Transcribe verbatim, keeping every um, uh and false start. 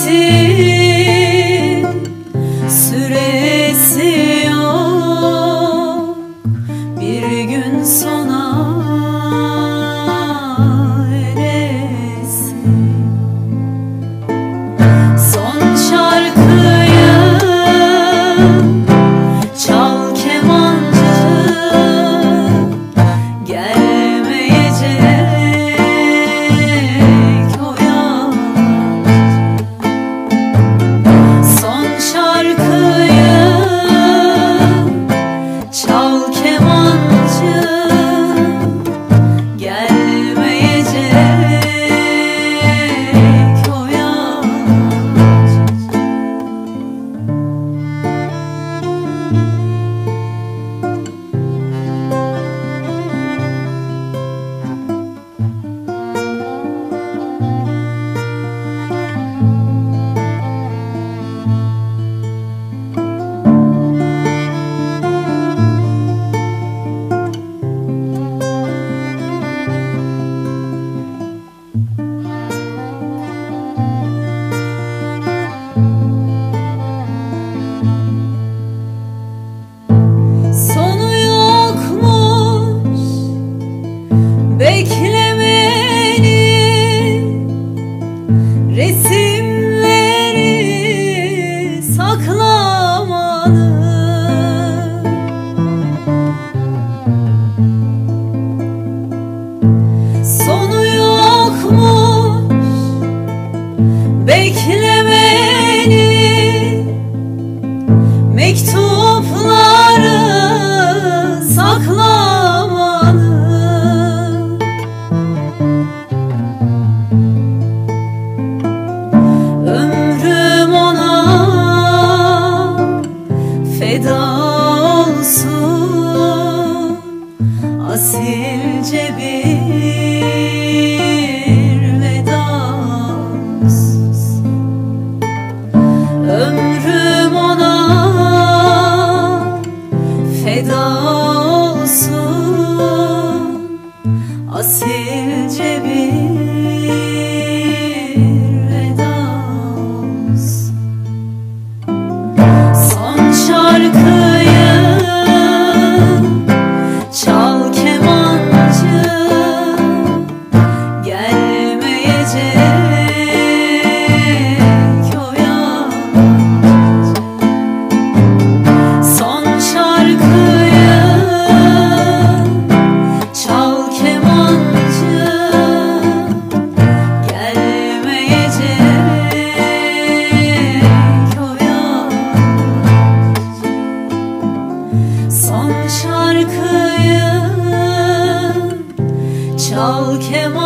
Hasretin süresi yok, bir gün sona eresin. Son şarkıyı çal kemancı, gelmeyecek o yabancı. Son şarkıyı çal kemancı, gelmeyecek o yabancı. Sonu yokmuş beklemenin, resimleri saklamanın. Sonu yokmuş beklemenin, mektupları saklamanın. Ömrüm ona feda olsun, asilce bir vedasız. Ömrüm ona feda olsun, asilce bir vedasız. Son şarkıyı çal kemancı, gelmeyecek o yabancı. Son şarkıyı çal kemancı, gelmeyecek o yabancı. Son şarkıyı çal keman